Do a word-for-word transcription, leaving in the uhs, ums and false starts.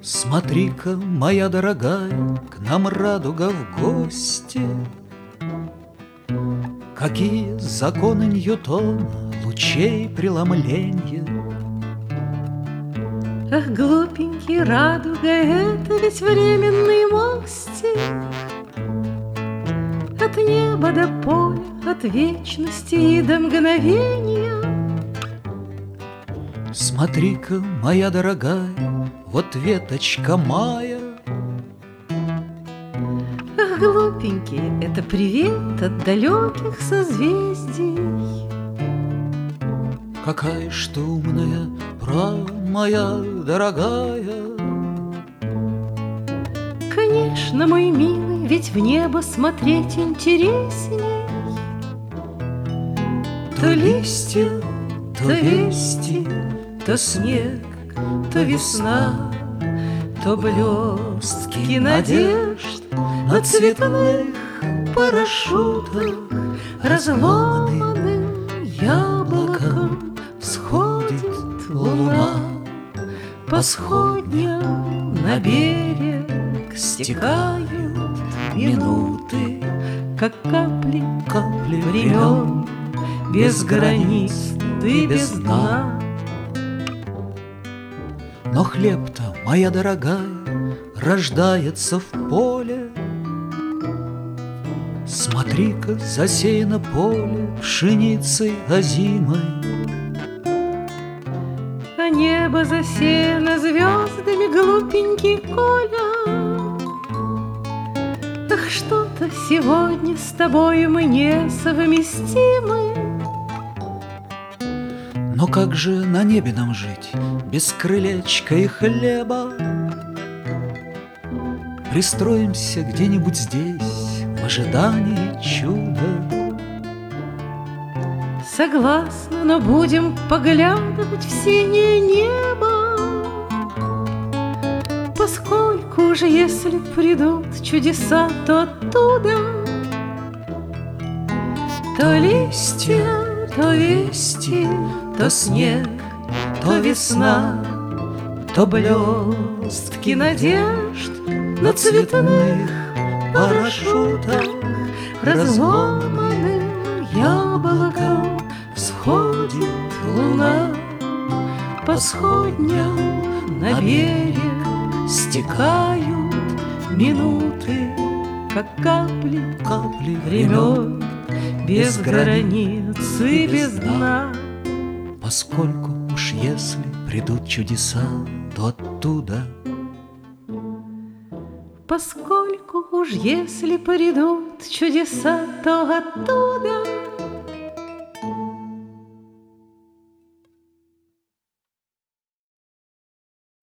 Смотри-ка, моя дорогая, к нам радуга в гости. Какие законы Ньютона, лучей преломленья. Ах, глупенький, радуга, это ведь временный мостик от неба до поля, от вечности и до мгновения. Смотри-ка, моя дорогая, вот веточка мая. Ах, глупенький, это привет от далеких созвездий. Какая ж ты умная, право, моя дорогая. Конечно, мой милый, ведь в небо смотреть интересней. То листья, то вести, то снег, то весна, то блестки надежд на цветных парашютах, разломанным яблоком всходит луна. По сходням на берег стекают минуты, как капли, капли времен, без границ и без дна. Но хлеб-то, моя дорогая, рождается в поле. Смотри-ка, засеяно поле пшеницей озимой. А небо засеяно звездами, глупенький Коля. Ах, что-то сегодня с тобою мы несовместимы. Но как же на небе нам жить без крылечка и хлеба? Пристроимся где-нибудь здесь в ожидании чуда. Согласна, но будем поглядывать в синее небо, поскольку же если придут чудеса, то оттуда то листья, то вести, то снег, то весна, то блестки надежд на цветных парашютах, разломанным яблоком всходит луна. По сходням на берег стекают минуты, как капли, капли времен, без границ и без дна. Поскольку уж если придут чудеса, то оттуда. Поскольку уж если придут чудеса, то оттуда